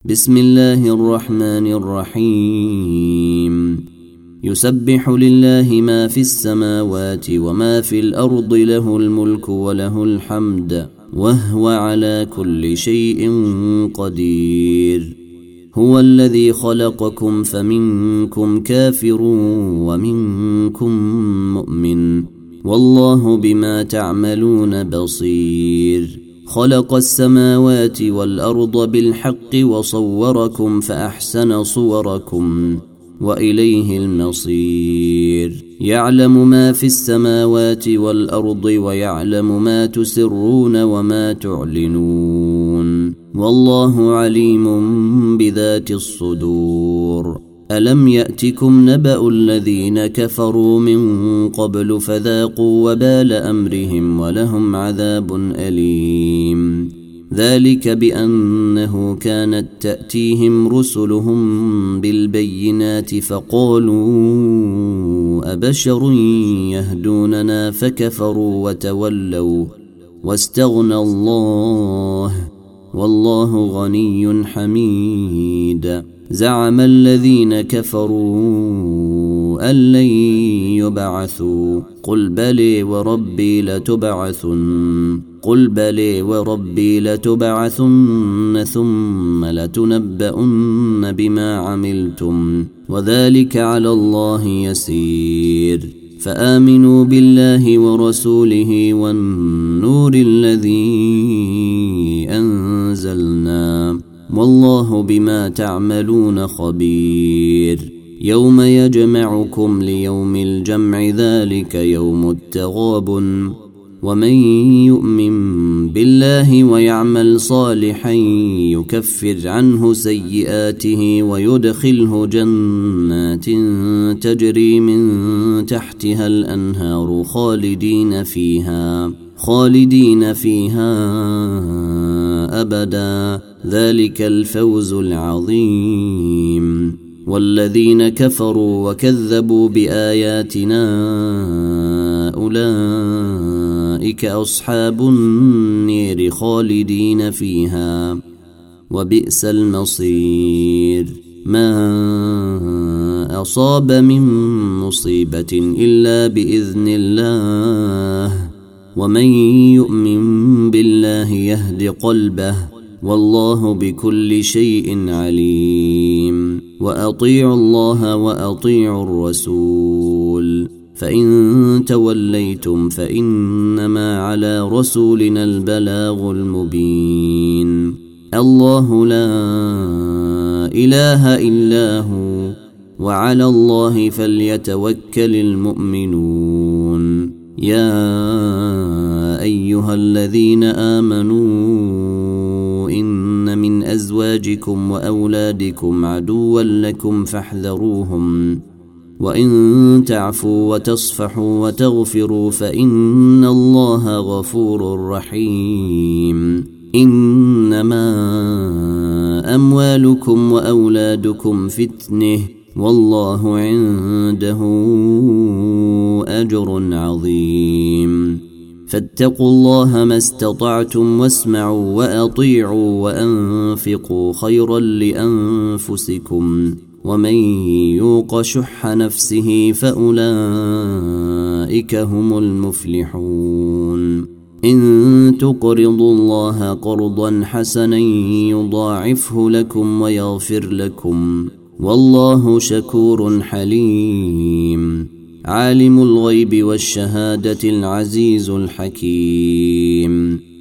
بسم الله الرحمن الرحيم يسبح لله ما في السماوات وما في الأرض له الملك وله الحمد وهو على كل شيء قدير هو الذي خلقكم فمنكم كافر ومنكم مؤمن والله بما تعملون بصير خلق السماوات والأرض بالحق وصوركم فأحسن صوركم وإليه المصير يعلم ما في السماوات والأرض ويعلم ما تسرون وما تعلنون والله عليم بذات الصدور ألم يأتكم نبأ الذين كفروا من قبل فذاقوا وبال أمرهم ولهم عذاب أليم ذلك بأنه كانت تأتيهم رسلهم بالبينات فقالوا أبشر يهدوننا فكفروا وتولوا واستغنى الله والله غني حميد زعم الذين كفروا أن لن يبعثوا قل بلي وربي لتبعثن ثم لتنبؤن بما عملتم وذلك على الله يسير فآمنوا بالله ورسوله والنور الذي أنزلنا والله بما تعملون خبير يوم يجمعكم ليوم الجمع ذلك يوم التغابن ومن يؤمن بالله ويعمل صالحا يكفر عنه سيئاته ويدخله جنات تجري من تحتها الأنهار خالدين فيها أبدا ذلك الفوز العظيم والذين كفروا وكذبوا بآياتنا أولئك أصحاب النير خالدين فيها وبئس المصير ما أصاب من مصيبة إلا بإذن الله ومن يؤمن بالله يهد قلبه والله بكل شيء عليم وأطيعوا الله وأطيعوا الرسول فإن توليتم فإنما على رسولنا البلاغ المبين الله لا إله إلا هو وعلى الله فليتوكل المؤمنون يا أيها الذين آمنوا إن من أزواجكم وأولادكم عدوا لكم فاحذروهم وإن تعفوا وتصفحوا وتغفروا فإن الله غفور رحيم إنما أموالكم وأولادكم فتنة والله عنده أجر عظيم فاتقوا الله ما استطعتم واسمعوا وأطيعوا وأنفقوا خيرا لأنفسكم ومن يوق شح نفسه فأولئك هم المفلحون إن تقرضوا الله قرضا حسنا يضاعفه لكم ويغفر لكم والله شكور حليم عالم الغيب والشهادة العزيز الحكيم